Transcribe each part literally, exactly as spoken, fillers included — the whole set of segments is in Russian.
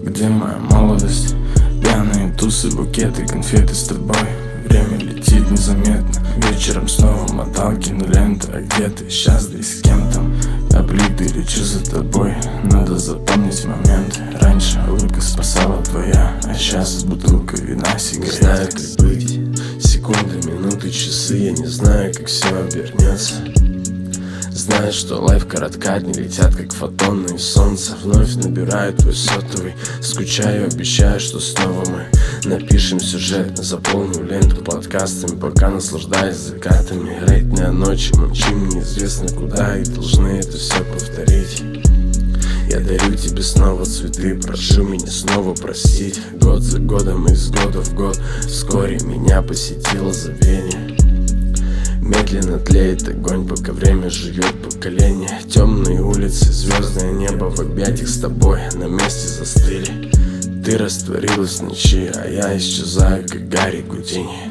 Где моя молодость? Пьяные тусы, букеты, конфеты с тобой. Время летит незаметно. Вечером снова мотал киноленту. А где ты сейчас, да и с кем там? Облитый, лечу за тобой. Надо запомнить моменты. Раньше улыбка спасала твоя, а сейчас бутылка вина, сигарет. Не знаю, как быть. Секунды, минуты, часы. Я не знаю, как все обернется. Знаю, что лайф коротка, дни летят как фотоны, и солнце вновь набирает твой сотовый. Скучаю, обещаю, что снова мы напишем сюжет, заполню ленту подкастами, пока наслаждаюсь закатами. Летняя ночь, мчим неизвестно куда, и должны это все повторить. Я дарю тебе снова цветы, прошу меня снова простить. Год за годом, из года в год, вскоре меня посетило забвение. Медленно тлеет огонь, пока время живет поколение. Темные улицы, звездное небо в объятиях с тобой на месте застыли. Ты растворилась в ночи, а я исчезаю, как Гарри Гудини.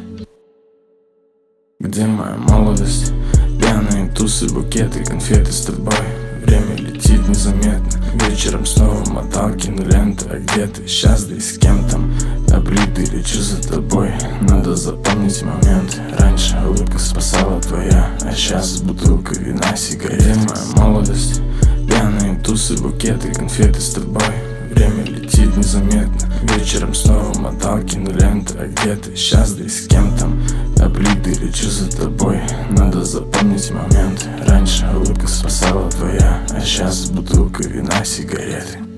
Где моя молодость? Пьяные тусы, букеты, конфеты с тобой. Время летит незаметно. Вечером снова мотал киноленту. А где ты сейчас, да и с кем там? Облитый, лечу за тобой. Надо запомнить моменты. Раньше улыбка спасала твоя, а сейчас бутылка вина, сигарет. Где моя молодость? Пьяные тусы, букеты, конфеты с тобой. Время летит незаметно. Вечером снова мотал киноленту. А где ты сейчас, да и с кем там? Облитый, лечу за тобой. Надо запомнить моменты. Раньше улыбка спасала твоя, а сейчас бутылка вина, сигареты.